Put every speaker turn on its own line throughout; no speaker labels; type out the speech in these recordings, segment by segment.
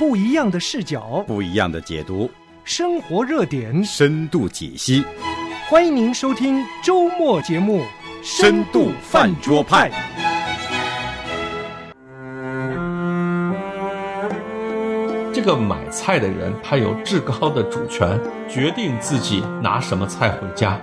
不一样的视角，
不一样的解读，
生活热点，
深度解析。
欢迎您收听周末节目《
深度饭桌派》。
这个买菜的人，他有至高的主权，决定自己拿什么菜回家。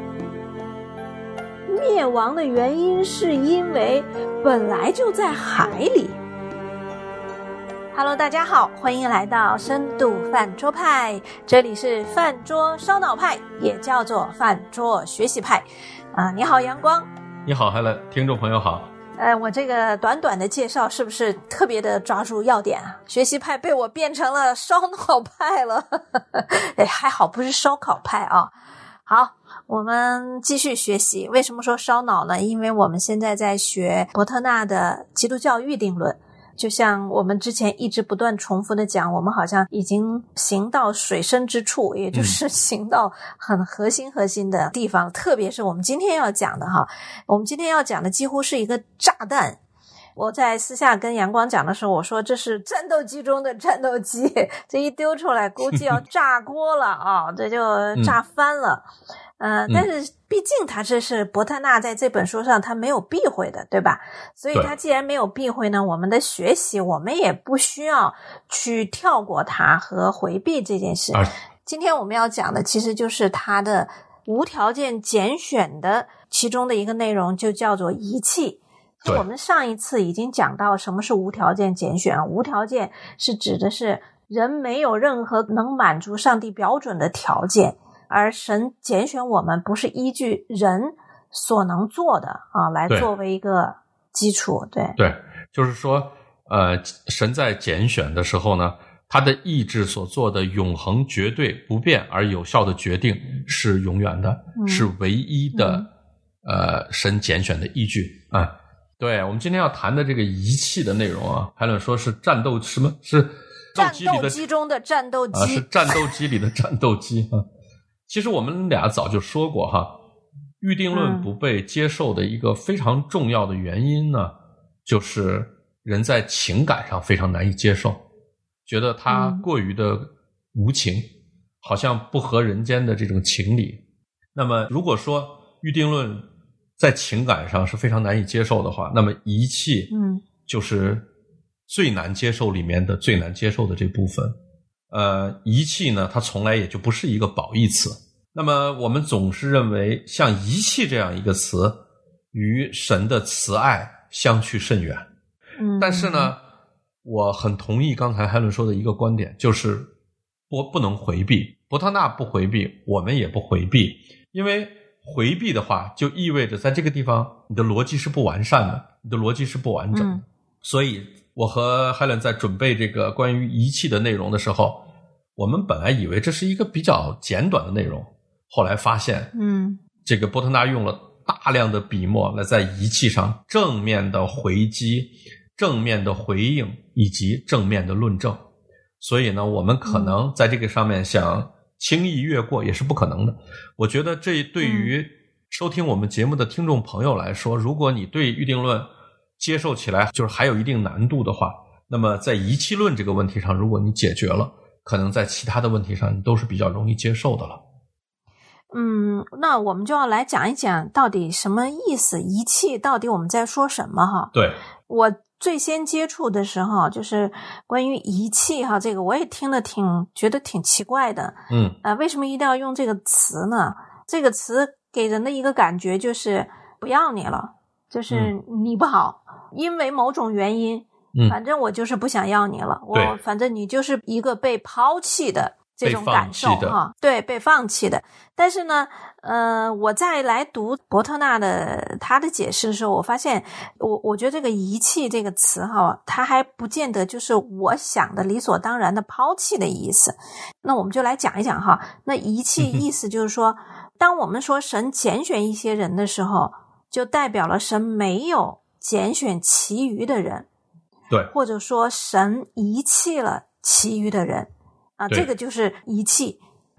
灭亡的原因是因为本来就在海里。Hello， 大家好，欢迎来到深度饭桌派，这里是饭桌烧脑派，也叫做饭桌学习派。你好，阳光。
你好，Helen，听众朋友好。
我这个短短的介绍是不是特别的抓住要点啊？学习派被我变成了烧脑派了，还好不是烧烤派啊。好，我们继续学习。为什么说烧脑呢？因为我们现在在学伯特纳的基督教预定论。就像我们之前一直不断重复的讲，我们好像已经行到水深之处，也就是行到很核心的地方，特别是我们今天要讲的哈，我们今天要讲的几乎是一个炸弹。我在私下跟阳光讲的时候，我说这是战斗机中的战斗机，这一丢出来估计要炸锅了啊，这就炸翻了。但是毕竟他这是伯特纳在这本书上他没有避讳的，对吧？所以他既然没有避讳呢，我们的学习我们也不需要去跳过它和回避这件事。今天我们要讲的其实就是他的无条件拣选的其中的一个内容，就叫做遗弃。我们上一次已经讲到什么是无条件拣选。无条件是指的是人没有任何能满足上帝标准的条件，而神拣选我们不是依据人所能做的来作为一个基础。对，
就是说神在拣选的时候呢，他的意志所做的永恒绝对不变而有效的决定是永远的，是唯一的神拣选的依据啊。对，我们今天要谈的这个遗弃的内容啊，还能说是战斗什么？是
战斗机中的战斗机，
是战斗机里的战斗机啊。其实我们俩早就说过哈，预定论不被接受的一个非常重要的原因呢，就是人在情感上非常难以接受，觉得它过于的无情，好像不合人间的这种情理。那么如果说预定论在情感上是非常难以接受的话，那么遗弃就是最难接受里面的最难接受的这部分。遗弃呢，它从来也就不是一个褒义词。那么我们总是认为像遗弃这样一个词与神的慈爱相去甚远。但是呢，我很同意刚才海伦说的一个观点，就是不能回避。伯特纳不回避，我们也不回避，因为回避的话就意味着在这个地方你的逻辑是不完善的，你的逻辑是不完整的。所以我和 Helen 在准备这个关于遗弃的内容的时候，我们本来以为这是一个比较简短的内容，后来发现这个伯特纳用了大量的笔墨来在遗弃上正面的回击、正面的回应以及正面的论证。所以呢，我们可能在这个上面想轻易越过也是不可能的。我觉得这对于收听我们节目的听众朋友来说，如果你对预定论接受起来就是还有一定难度的话，那么在遗弃论这个问题上，如果你解决了，可能在其他的问题上你都是比较容易接受的了。
那我们就要来讲一讲到底什么意思，遗弃到底我们在说什么哈。
对，
我最先接触的时候就是关于遗弃哈，这个我也听得觉得挺奇怪的。为什么一定要用这个词呢？这个词给人的一个感觉就是不要你了，就是你不好，因为某种原因，反正我就是不想要你了，反正你就是一个被抛弃的这种感受哈，对，被放弃的。但是呢，我再来读伯特纳的他的解释的时候，我发现我觉得这个遗弃这个词哈，它还不见得就是我想的理所当然的抛弃的意思。那我们就来讲一讲哈，那遗弃意思就是说，当我们说神拣选一些人的时候，就代表了神没有拣选其余的人，
对，
或者说神遗弃了其余的人啊，这个就是遗弃。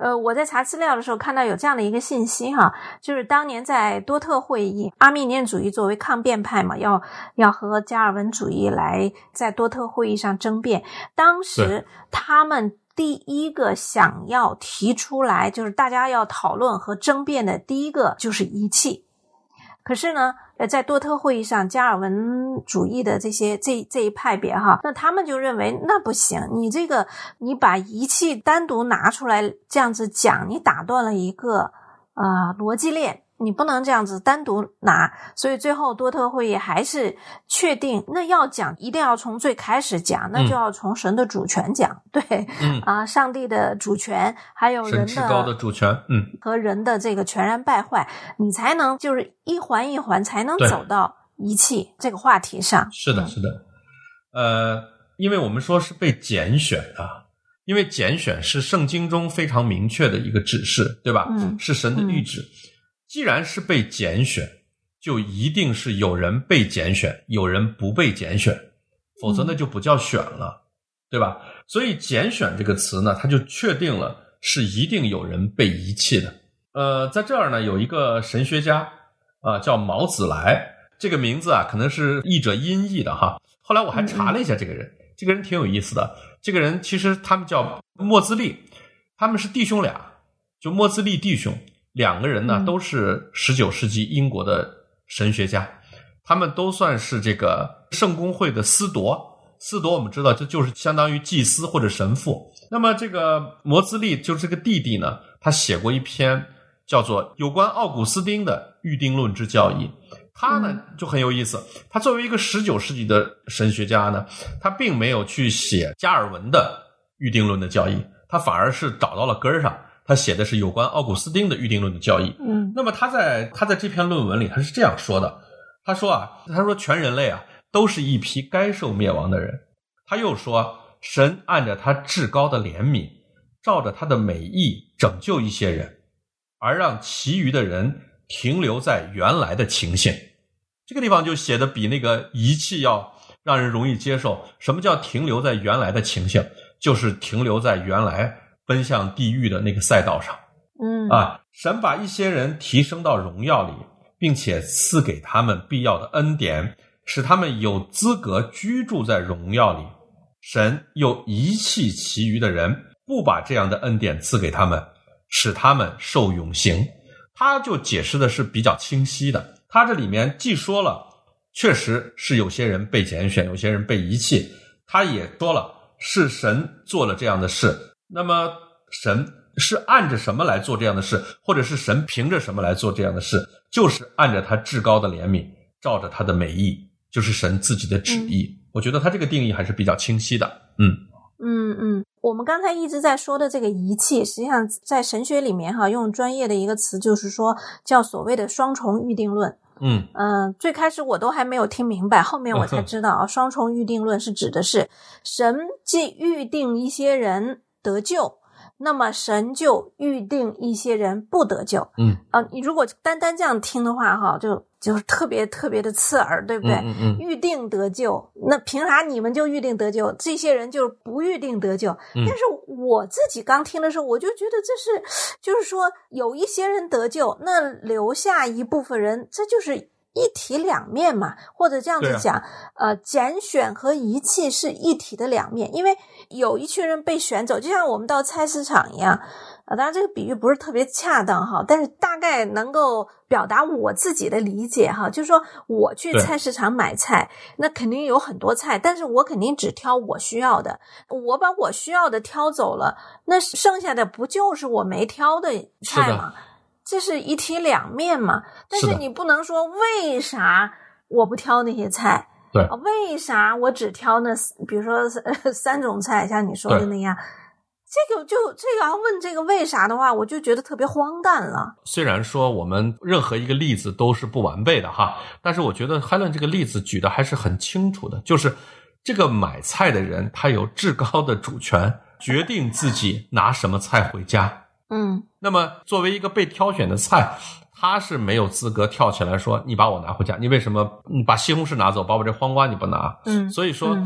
我在查资料的时候看到有这样的一个信息哈，就是当年在多特会议，阿密尼安主义作为抗辩派嘛，要和加尔文主义来在多特会议上争辩。当时他们第一个想要提出来，就是大家要讨论和争辩的第一个就是仪器。可是呢，在多特会议上，加尔文主义的这一派别哈，那他们就认为那不行，你把仪器单独拿出来这样子讲，你打断了一个逻辑链，你不能这样子单独拿。所以最后多特会议还是确定，那要讲一定要从最开始讲，那就要从神的主权讲，对，上帝的主权，还有人的
神至高的主权，
和人的这个全然败坏，你才能就是一环一环才能走到仪器这个话题上。
是的，是的，因为我们说是被拣选的，因为拣选是圣经中非常明确的一个指示，对吧？是神的谕旨。既然是被拣选，就一定是有人被拣选，有人不被拣选，否则那就不叫选了，对吧？所以拣选这个词呢，它就确定了是一定有人被遗弃的。在这儿呢，有一个神学家叫毛子来，这个名字可能是译者音译的哈。后来我还查了一下这个人，这个人挺有意思的。这个人其实他们叫莫兹利，他们是弟兄俩，就莫兹利弟兄。两个人呢都是19世纪英国的神学家，他们都算是这个圣公会的司铎我们知道这就是相当于祭司或者神父。那么这个摩兹利就是这个弟弟呢，他写过一篇叫做有关奥古斯丁的预定论之教义。他呢就很有意思，他作为一个19世纪的神学家呢，他并没有去写加尔文的预定论的教义，他反而是找到了根儿上，他写的是有关奥古斯丁的预定论的教义。那么他在这篇论文里他是这样说的，他说全人类都是一批该受灭亡的人。他又说神按着他至高的怜悯，照着他的美意拯救一些人，而让其余的人停留在原来的情形。这个地方就写的比那个仪器要让人容易接受。什么叫停留在原来的情形？就是停留在原来奔向地狱的那个赛道上。神把一些人提升到荣耀里，并且赐给他们必要的恩典，使他们有资格居住在荣耀里。神又遗弃其余的人，不把这样的恩典赐给他们，使他们受永刑。他就解释的是比较清晰的，他这里面既说了确实是有些人被拣选，有些人被遗弃，他也说了是神做了这样的事。那么神是按着什么来做这样的事，或者是神凭着什么来做这样的事？就是按着他至高的怜悯，照着他的美意，就是神自己的旨意。我觉得他这个定义还是比较清晰的。
我们刚才一直在说的这个仪器，实际上在神学里面用专业的一个词，就是说叫所谓的双重预定论。最开始我都还没有听明白，后面我才知道双重预定论是指的是神既预定一些人得救，那么神就预定一些人不得救。你如果单这样听的话就是特别特别的刺耳，对不对？预定得救，那凭啥你们就预定得救，这些人就是不预定得救？但是我自己刚听的时候，我就觉得这是就是说有一些人得救，那留下一部分人，这就是一体两面嘛，或者这样子讲，拣选和遗弃是一体的两面。因为有一群人被选走，就像我们到菜市场一样，当然这个比喻不是特别恰当但是大概能够表达我自己的理解就是说我去菜市场买菜，那肯定有很多菜，但是我肯定只挑我需要的，我把我需要的挑走了，那剩下的不就是我没挑的菜吗？这是一体两面嘛。但是你不能说为啥我不挑那些菜，
对，
为啥我只挑那比如说3种菜，像你说的那样，这个要问这个为啥的话，我就觉得特别荒诞了。
虽然说我们任何一个例子都是不完备的但是我觉得Helen这个例子举的还是很清楚的，就是这个买菜的人他有至高的主权，决定自己拿什么菜回家。那么作为一个被挑选的菜，他是没有资格跳起来说你把我拿回家，你为什么你把西红柿拿走，把我这黄瓜你不拿？所以说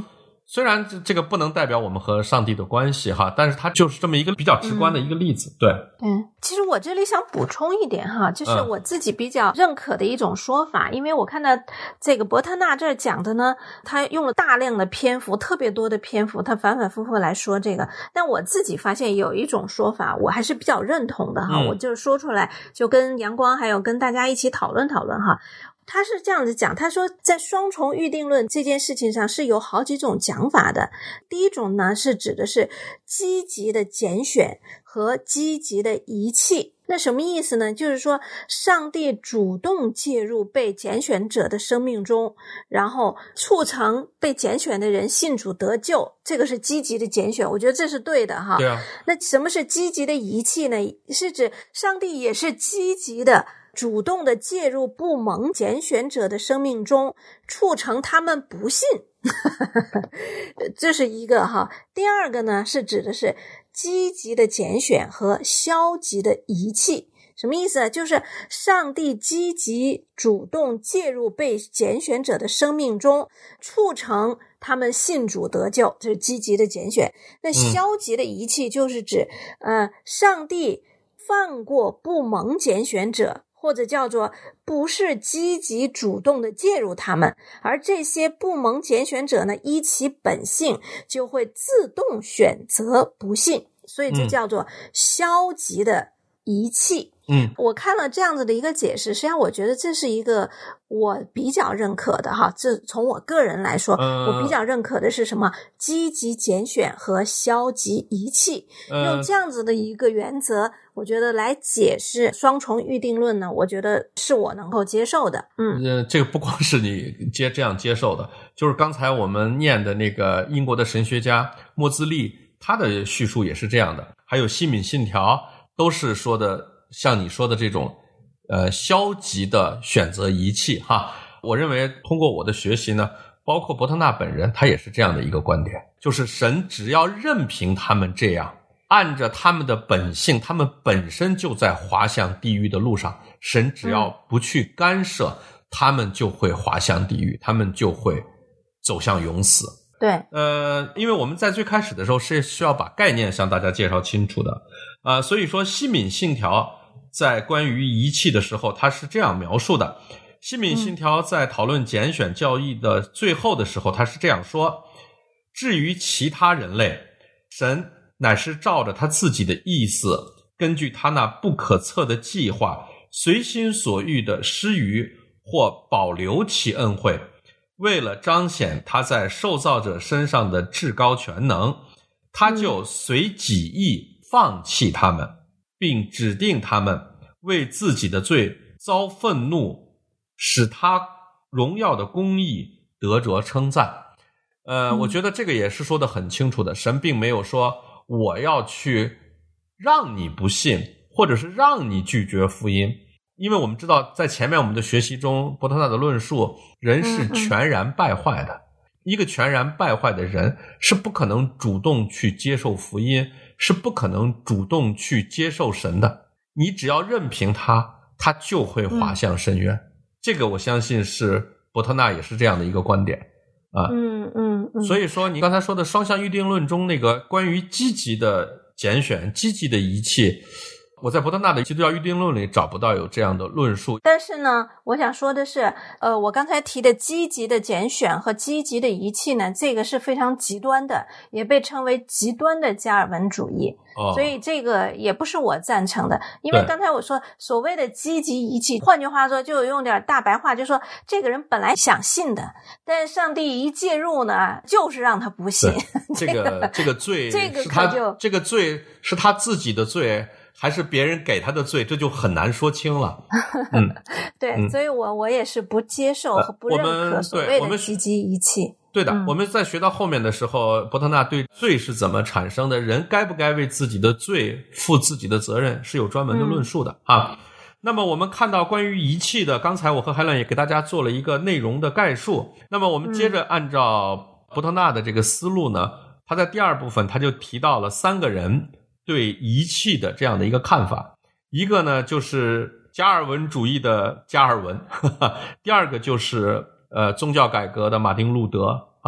虽然这个不能代表我们和上帝的关系哈，但是它就是这么一个比较直观的一个例子。对，
其实我这里想补充一点哈，就是我自己比较认可的一种说法，因为我看到这个伯特纳这儿讲的呢，他用了大量的篇幅，特别多的篇幅，他反反复复来说这个，但我自己发现有一种说法我还是比较认同的哈，我就说出来，就跟阳光还有跟大家一起讨论讨论哈。他是这样子讲，他说在双重预定论这件事情上是有好几种讲法的。第一种呢是指的是积极的拣选和积极的遗弃。那什么意思呢？就是说上帝主动介入被拣选者的生命中，然后促成被拣选的人信主得救，这个是积极的拣选，我觉得这是对的哈。
对啊。
那什么是积极的遗弃呢？是指上帝也是积极的主动的介入不蒙拣选者的生命中，促成他们不信。这是一个哈。第二个呢是指的是积极的拣选和消极的遗弃。什么意思呢？就是上帝积极主动介入被拣选者的生命中，促成他们信主得救，这是积极的拣选。那消极的遗弃就是指上帝放过不蒙拣选者，或者叫做不是积极主动的介入他们，而这些不蒙拣选者呢，依其本性就会自动选择不信，所以这叫做消极的遗弃。我看了这样子的一个解释，实际上我觉得这是一个我比较认可的哈。这从我个人来说，我比较认可的是什么？积极拣选和消极遗弃。用这样子的一个原则，我觉得来解释双重预定论呢，我觉得是我能够接受的。
这个不光是你这样接受的，就是刚才我们念的那个英国的神学家莫兹利，他的叙述也是这样的，还有西敏信条都是说的像你说的这种消极的选择遗弃哈。我认为通过我的学习呢，包括伯特纳本人他也是这样的一个观点，就是神只要任凭他们这样，按着他们的本性，他们本身就在滑向地狱的路上，神只要不去干涉，他们就会滑向地狱，他们就会走向永死。
对，
因为我们在最开始的时候是需要把概念向大家介绍清楚的，所以说西敏信条在关于遗弃的时候，他是这样描述的。西敏信条在讨论拣选教义的最后的时候，他是这样说：至于其他人类，神乃是照着他自己的意思，根据他那不可测的计划，随心所欲的施予或保留其恩惠，为了彰显他在受造者身上的至高全能，他就随己意放弃他们，并指定他们为自己的罪遭愤怒，使他荣耀的公义得着称赞。我觉得这个也是说得很清楚的，神并没有说我要去让你不信，或者是让你拒绝福音。因为我们知道在前面我们的学习中，伯特纳的论述，人是全然败坏的，一个全然败坏的人是不可能主动去接受福音，是不可能主动去接受神的。你只要任凭他，他就会滑向深渊。这个我相信是伯特纳也是这样的一个观点啊。所以说你刚才说的双向预定论中那个关于积极的拣选、积极的遗弃，我在伯特纳的基督教预定论里找不到有这样的论述。
但是呢，我想说的是，我刚才提的积极的拣选和积极的遗弃呢，这个是非常极端的，也被称为极端的加尔文主义。所以这个也不是我赞成的，因为刚才我说所谓的积极遗弃，换句话说，就用点大白话，就说这个人本来想信的，但是上帝一介入呢，就是让他不信。
这个罪是他这个罪是他自己的罪，还是别人给他的罪，这就很难说清了。
对，所以我也是不接受和不认可所谓的积极遗弃。
对的，我们在学到后面的时候，伯特纳对罪是怎么产生的，人该不该为自己的罪负自己的责任，是有专门的论述的啊。那么我们看到关于遗弃的，刚才我和海伦也给大家做了一个内容的概述。那么我们接着按照伯特纳的这个思路呢，他在第二部分他就提到了三个人对遗弃的这样的一个看法。一个呢就是加尔文主义的加尔文，第二个就是宗教改革的马丁路德啊，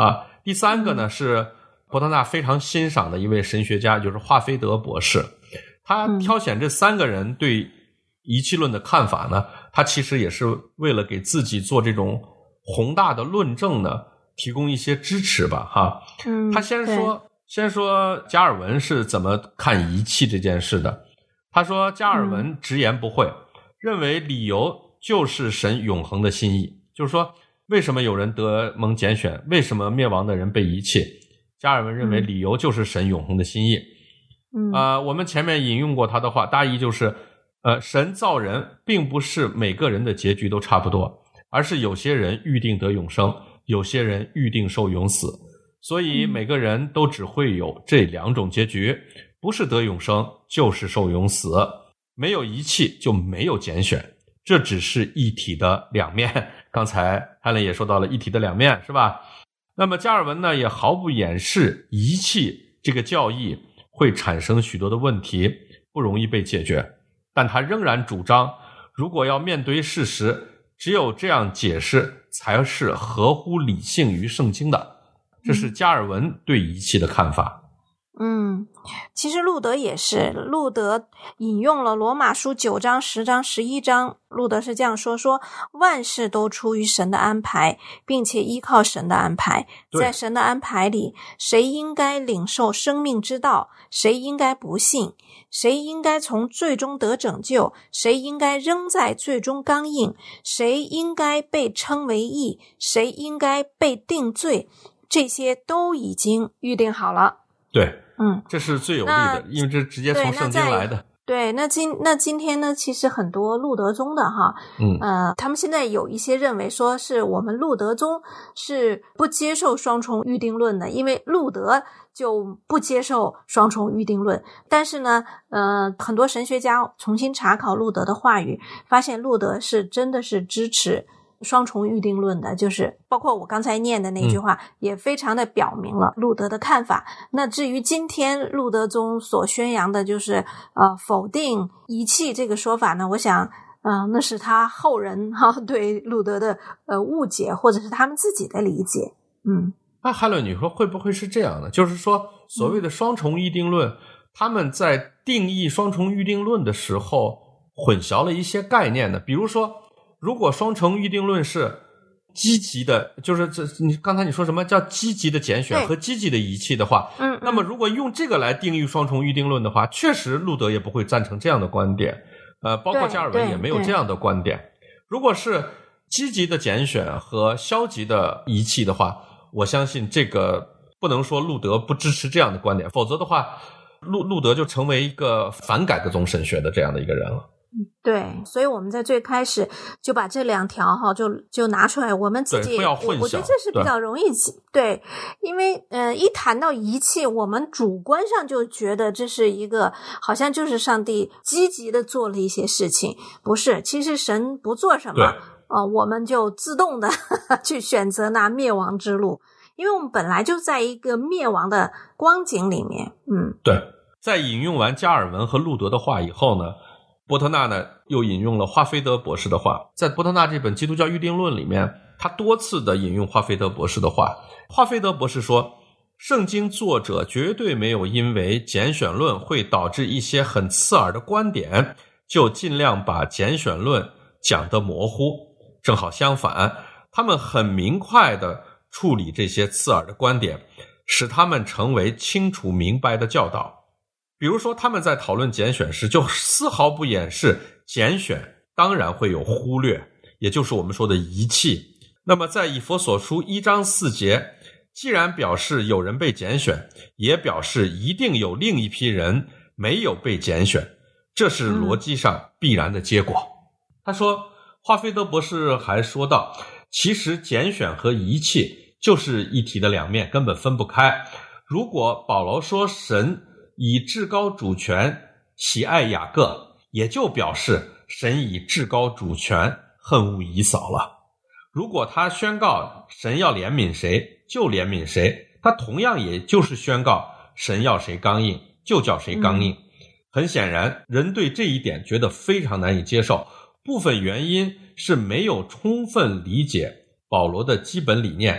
第三个呢是伯特纳非常欣赏的一位神学家，就是华菲德博士。他挑选这3个人对仪器论的看法呢，他其实也是为了给自己做这种宏大的论证呢提供一些支持吧哈。他先说加尔文是怎么看仪器这件事的。他说加尔文直言不讳，认为理由就是神永恒的心意，就是说为什么有人得蒙拣选，为什么灭亡的人被遗弃，加尔文认为理由就是神永恒的心意。我们前面引用过他的话，大意就是神造人并不是每个人的结局都差不多，而是有些人预定得永生，有些人预定受永死，所以每个人都只会有这2种结局，不是得永生就是受永死，没有遗弃就没有拣选，这只是一体的两面。刚才汉伦也说到了一体的两面，是吧？那么加尔文呢也毫不掩饰遗弃这个教义会产生许多的问题，不容易被解决，但他仍然主张如果要面对事实，只有这样解释才是合乎理性与圣经的。这是加尔文对仪器的看法。
其实路德也是，路德引用了罗马书9章、10章、11章，路德是这样说万事都出于神的安排，并且依靠神的安排，在神的安排里，谁应该领受生命之道，谁应该不信，谁应该从罪中得拯救，谁应该仍在罪中刚硬，谁应该被称为义，谁应该被定罪，这些都已经预定好了。
对，这是最有利的，因为这直接从圣经来的。
对，那今天呢，其实很多路德宗的哈，他们现在有一些认为说是我们路德宗是不接受双重预定论的，因为路德就不接受双重预定论。但是呢，很多神学家重新查考路德的话语，发现路德是真的是支持双重预定论的，就是包括我刚才念的那句话，也非常的表明了路德的看法。那至于今天路德宗所宣扬的就是否定遗弃这个说法呢，我想那是他后人对路德的误解，或者是他们自己的理解。
那汉伦，你说会不会是这样的，就是说所谓的双重预定论，他们在定义双重预定论的时候混淆了一些概念呢？比如说如果双重预定论是积极的，就是刚才你说什么叫积极的拣选和积极的遗弃的话，那么如果用这个来定义双重预定论的话，确实路德也不会赞成这样的观点，包括加尔文也没有这样的观点。如果是积极的拣选和消极的遗弃的话，我相信这个不能说路德不支持这样的观点，否则的话路德就成为一个反改革宗神学的这样的一个人了。
对，所以我们在最开始就把这2条就拿出来，我们自己
不要混淆，
我觉得这是比较容易对，因为一谈到遗弃，我们主观上就觉得这是一个好像就是上帝积极的做了一些事情，不是，其实神不做什么我们就自动的去选择那灭亡之路，因为我们本来就在一个灭亡的光景里面。
对，在引用完加尔文和路德的话以后呢，波特纳呢又引用了华菲德博士的话。在波特纳这本基督教预定论里面，他多次的引用华菲德博士的话。华菲德博士说，圣经作者绝对没有因为拣选论会导致一些很刺耳的观点，就尽量把拣选论讲得模糊。正好相反，他们很明快地处理这些刺耳的观点，使他们成为清楚明白的教导。比如说他们在讨论拣选时就丝毫不掩饰拣选当然会有忽略，也就是我们说的遗弃。那么在以弗所书1章4节，既然表示有人被拣选，也表示一定有另一批人没有被拣选，这是逻辑上必然的结果。他说，华菲德博士还说到，其实拣选和遗弃就是一体的两面，根本分不开。如果保罗说神以至高主权喜爱雅各，也就表示神以至高主权恨恶以扫了。如果他宣告神要怜悯谁就怜悯谁，他同样也就是宣告神要谁刚硬就叫谁刚硬。很显然，人对这一点觉得非常难以接受，部分原因是没有充分理解保罗的基本理念。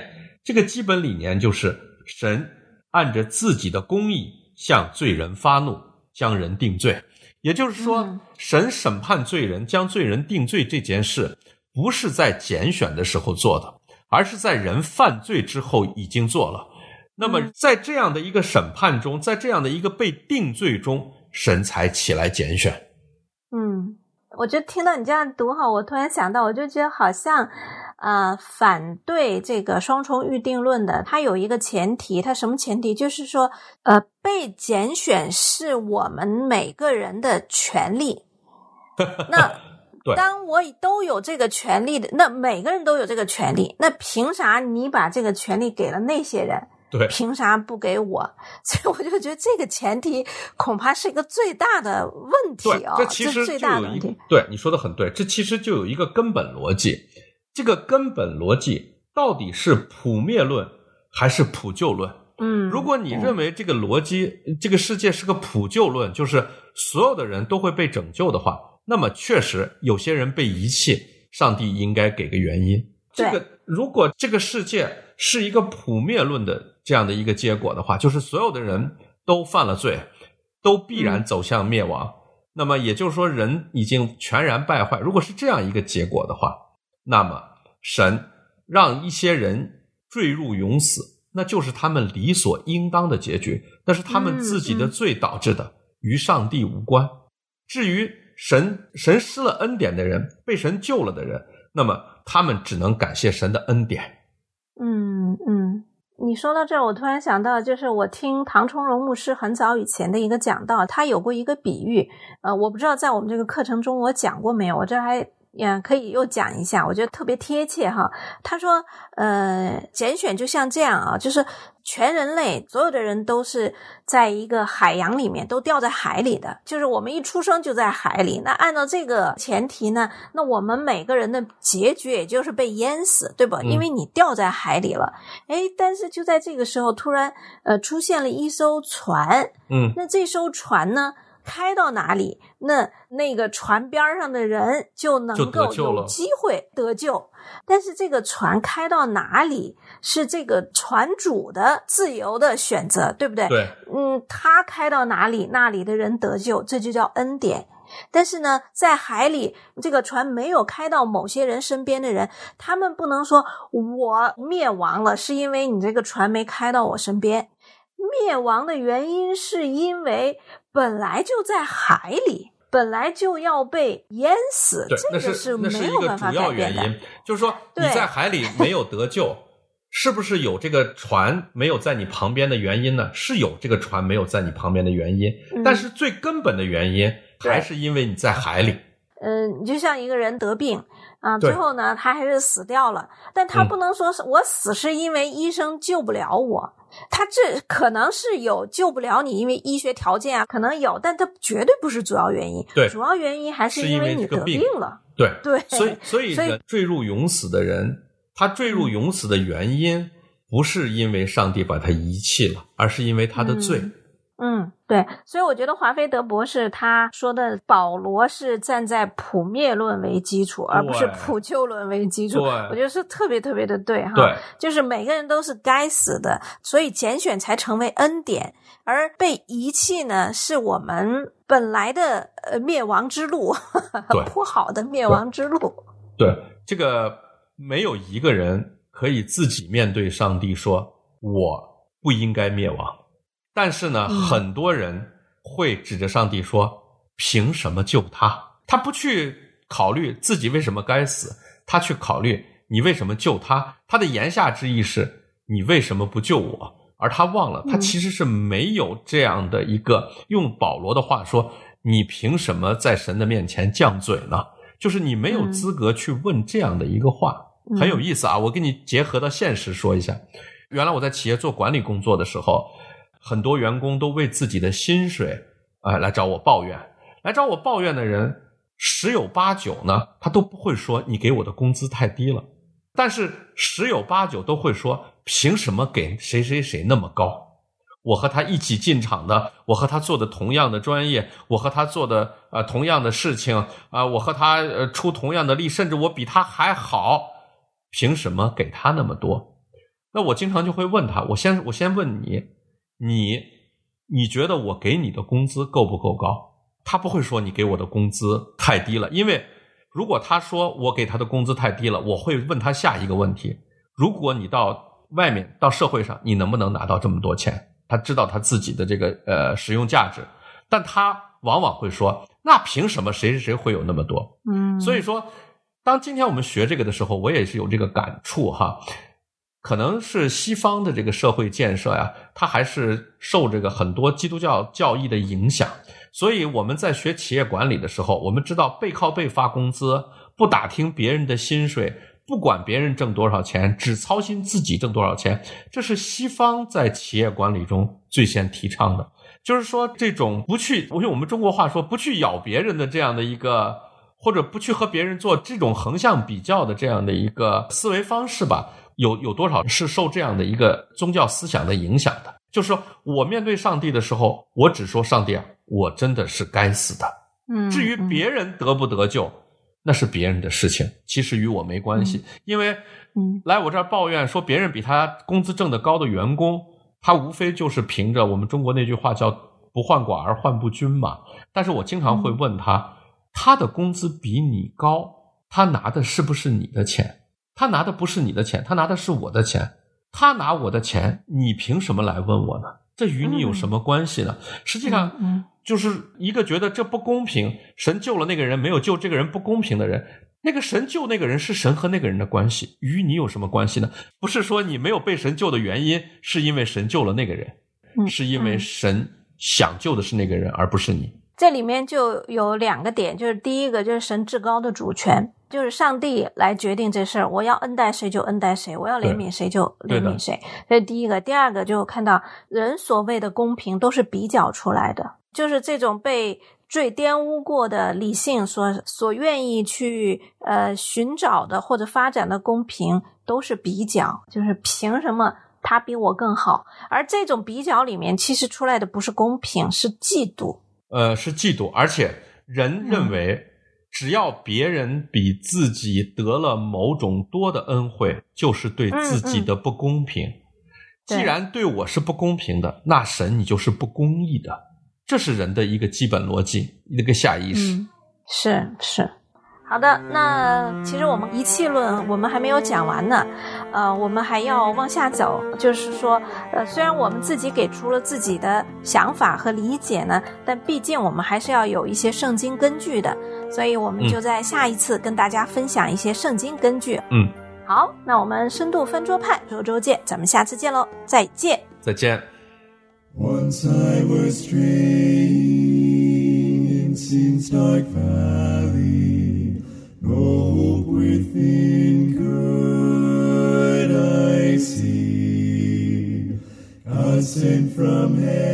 这个基本理念就是神按着自己的公义向罪人发怒，将人定罪。也就是说，神审判罪人，将罪人定罪这件事不是在拣选的时候做的，而是在人犯罪之后已经做了。那么在这样的一个审判中，在这样的一个被定罪中，神才起来拣选。
我就听到你这样读哈，我突然想到，我就觉得好像反对这个双重预定论的，它有一个前提，它什么前提？就是说被拣选是我们每个人的权利。那当我都有这个权利的，那每个人都有这个权利，那凭啥你把这个权利给了那些人？
对，
凭啥不给我？所以我就觉得这个前提恐怕是一个最大的问题啊！
这其实就有一个，对，你说的很对，这其实就有一个根本逻辑。这个根本逻辑到底是普灭论还是普救论？如果你认为这个逻辑，这个世界是个普救论，就是所有的人都会被拯救的话，那么确实有些人被遗弃，上帝应该给个原因。如果这个世界是一个普灭论的这样的一个结果的话，就是所有的人都犯了罪，都必然走向灭亡，那么也就是说人已经全然败坏。如果是这样一个结果的话，那么神让一些人坠入永死，那就是他们理所应当的结局，那是他们自己的罪导致的，与上帝无关。至于神施了恩典的人，被神救了的人，那么他们只能感谢神的恩典。
你说到这儿，我突然想到，就是我听唐崇荣牧师很早以前的一个讲道，他有过一个比喻，我不知道在我们这个课程中我讲过没有，我这还可以又讲一下，我觉得特别贴切哈。他说拣选就像这样啊，就是全人类所有的人都是在一个海洋里面，都掉在海里的，就是我们一出生就在海里。那按照这个前提呢，那我们每个人的结局也就是被淹死，对吧？因为你掉在海里了。但是就在这个时候突然出现了一艘船，那这艘船呢开到哪里，那个船边上的人就能够有机会得救。但是这个船开到哪里是这个船主的自由的选择，对不对？
对，
他开到哪里，那里的人得救，这就叫恩典。但是呢，在海里这个船没有开到某些人身边的人，他们不能说我灭亡了是因为你这个船没开到我身边，灭亡的原因是因为本来就在海里，本来就要被淹死，这个是没有办法改变的。那是一个主要原因，就是说你在海里没有得救，是不是有这个船没有在你旁边的原因呢？是有这个船没有在你旁边的原因，但是最根本的原因还是因为你在海里。你就像一个人得病啊，最后呢他还是死掉了，但他不能说是我死是因为医生救不了我，他这可能是有救不了你，因为医学条件啊可能有，但它绝对不是主要原因。对，主要原因还是因为你得病了。对，所以人坠入永死的人，他坠入永死的原因不是因为上帝把他遗弃了，而是因为他的罪。对，所以我觉得华菲德博士他说的保罗是站在普灭论为基础，而不是普救论为基础，我觉得是特别特别的对哈。对，就是每个人都是该死的，所以拣选才成为恩典，而被遗弃呢是我们本来的灭亡之路，铺好的灭亡之路。对，这个没有一个人可以自己面对上帝说我不应该灭亡。但是呢，很多人会指着上帝说凭什么救他？他不去考虑自己为什么该死，他去考虑你为什么救他。他的言下之意是你为什么不救我？而他忘了他其实是没有这样的一个，用保罗的话说，你凭什么在神的面前犟嘴呢？就是你没有资格去问这样的一个话。很有意思啊，我给你结合到现实说一下。原来我在企业做管理工作的时候，很多员工都为自己的薪水来找我抱怨。来找我抱怨的人十有八九呢，他都不会说你给我的工资太低了，但是十有八九都会说凭什么给谁谁谁那么高？我和他一起进厂的，我和他做的同样的专业，我和他做的同样的事情我和他出同样的力，甚至我比他还好，凭什么给他那么多？
那我经常就会问他，我先问你觉得我给你的工资够不够高？他不会说你给我的工资太低了，因为如果他说我给他的工资太低了，我会问他下一个问题，如果你到外面到社会上，你能不能拿到这么多钱？他知道他自己的这个使用价值，但他往往会说那凭什么谁会有那么多？所以说当今天我们学这个的时候，我也是有这个感触哈。可能是西方的这个社会建设呀，它还是受这个很多基督教教义的影响，所以我们在学企业管理的时候，我们知道背靠背发工资，不打听别人的薪水，不管别人挣多少钱，只操心自己挣多少钱，这是西方在企业管理中最先提倡的。就是说这种不去，用我们中国话说不去咬别人的这样的一个，或者不去和别人做这种横向比较的这样的一个思维方式吧，有多少是受这样的一个宗教思想的影响的。就是说我面对上帝的时候，我只说上帝啊，我真的是该死的。至于别人得不得救，那是别人的事情，其实与我没关系。因为来我这儿抱怨说别人比他工资挣得高的员工，他无非就是凭着我们中国那句话叫不患寡而患不均嘛。但是我经常会问他，他的工资比你高，他拿的是不是你的钱？他拿的不是你的钱，他拿的是我的钱。他拿我的钱，你凭什么来问我呢？这与你有什么关系呢？实际上就是一个觉得这不公平，神救了那个人，没有救这个人不公平的人。那个神救那个人是神和那个人的关系，与你有什么关系呢？不是说你没有被神救的原因是因为神救了那个人，是因为神想救的是那个人，而不是你。
这里面就有两个点，就是第一个就是神至高的主权，就是上帝来决定这事儿，我要恩待谁就恩待谁，我要怜悯谁就怜悯谁，这是第一个。第二个就看到人所谓的公平都是比较出来的，就是这种被罪玷污过的理性所愿意去寻找的或者发展的公平都是比较，就是凭什么他比我更好，而这种比较里面其实出来的不是公平，是嫉妒。
是嫉妒，而且人认为只要别人比自己得了某种多的恩惠，就是对自己的不公平。既然对我是不公平的，那神你就是不公义的，这是人的一个基本逻辑，一个下意识。
是。好的，那其实我们一气论我们还没有讲完呢，我们还要往下走，就是说虽然我们自己给出了自己的想法和理解呢，但毕竟我们还是要有一些圣经根据的，所以我们就在下一次跟大家分享一些圣经根据。好，那我们深度翻桌派周见，咱们下次见喽，再见。
再见。
Once I was straying in sin's dark valley, no hope within could I see. God sent from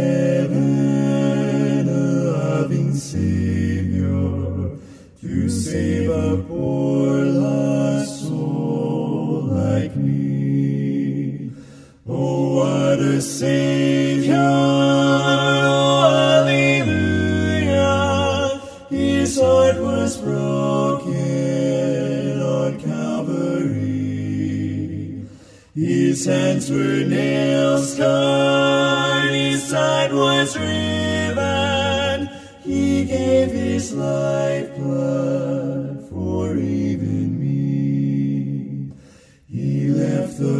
heaven a loving Savior to save a poor lost soul like me. Oh, what a Savior, oh, hallelujah. His heart was broken on Calvary. His hands were nail-scarred, his side was riven. He gave his lifeblood for even me. He left the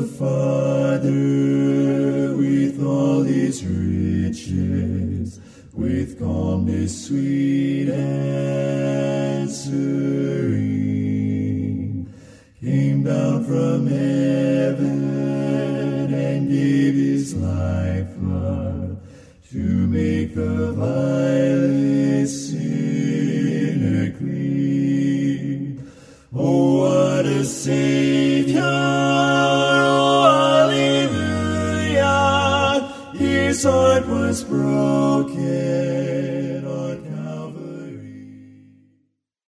Father with all his riches, with calmness sweet and serene. Came down from heaven and gave his lifeblood to make the vilest sinner clean. Oh, what a Savior, oh, hallelujah. His heart was broken